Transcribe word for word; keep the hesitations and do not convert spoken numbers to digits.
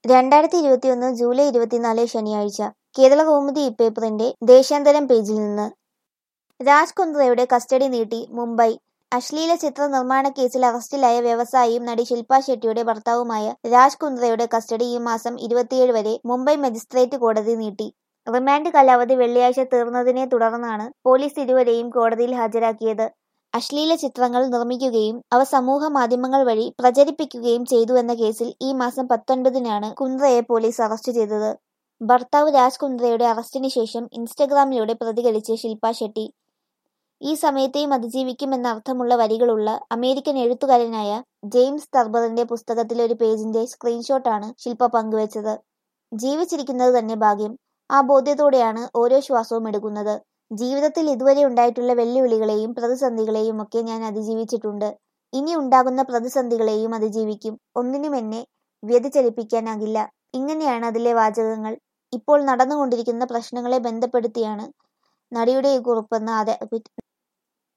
രണ്ടായിരത്തി ഇരുപത്തിയൊന്ന് ജൂലൈ ഇരുപത്തിനാല് ശനിയാഴ്ച. കേരളകൗമുദി ഇപ്പേപ്പറിന്റെ ദേശാന്തരം പേജിൽ നിന്ന്. രാജ് കുന്ദ്രയുടെ കസ്റ്റഡി നീട്ടി. മുംബൈ. അശ്ലീല ചിത്ര നിർമ്മാണ കേസിൽ അറസ്റ്റിലായ വ്യവസായിയും നടി ശിൽപ ഷെട്ടിയുടെ ഭർത്താവുമായ രാജ് കുന്ദ്രയുടെ കസ്റ്റഡി ഈ മാസം ഇരുപത്തിയേഴ് വരെ മുംബൈ മജിസ്ട്രേറ്റ് കോടതി നീട്ടി. റിമാൻഡ് കാലാവധി വെള്ളിയാഴ്ച തീർന്നതിനെ തുടർന്നാണ് പോലീസ് ഇരുവരെയും കോടതിയിൽ ഹാജരാക്കിയത്. അശ്ലീല ചിത്രങ്ങൾ നിർമ്മിക്കുകയും അവ സമൂഹ മാധ്യമങ്ങൾ വഴി പ്രചരിപ്പിക്കുകയും ചെയ്തുവെന്ന കേസിൽ ഈ മാസം പത്തൊൻപതിനാണ് കുന്ദ്രയെ പോലീസ് അറസ്റ്റ് ചെയ്തത്. ഭർത്താവ് രാജ് കുന്ദ്രയുടെ അറസ്റ്റിന് ശേഷം ഇൻസ്റ്റഗ്രാമിലൂടെ പ്രതികരിച്ച് ശിൽപ ഷെട്ടി. ഈ സമയത്തെയും അതിജീവിക്കുമെന്നർത്ഥമുള്ള വരികളുള്ള അമേരിക്കൻ എഴുത്തുകാരനായ ജെയിംസ് തർബറിന്റെ പുസ്തകത്തിലെ ഒരു പേജിന്റെ സ്ക്രീൻഷോട്ടാണ് ശിൽപ പങ്കുവച്ചത്. ജീവിച്ചിരിക്കുന്നത് തന്നെ ഭാഗ്യം. ആ ബോധ്യത്തോടെയാണ് ഓരോ ശ്വാസവും എടുക്കുന്നത്. ജീവിതത്തിൽ ഇതുവരെ ഉണ്ടായിട്ടുള്ള വെല്ലുവിളികളെയും പ്രതിസന്ധികളെയും ഒക്കെ ഞാൻ അതിജീവിച്ചിട്ടുണ്ട്. ഇനി ഉണ്ടാകുന്ന പ്രതിസന്ധികളെയും അതിജീവിക്കും. ഒന്നിനും എന്നെ വ്യതിചലിപ്പിക്കാനാകില്ല. ഇങ്ങനെയാണ് അതിലെ വാചകങ്ങൾ. ഇപ്പോൾ നടന്നുകൊണ്ടിരിക്കുന്ന പ്രശ്നങ്ങളെ ബന്ധപ്പെടുത്തിയാണ് നടിയുടെ ഈ കുറിപ്പെന്ന്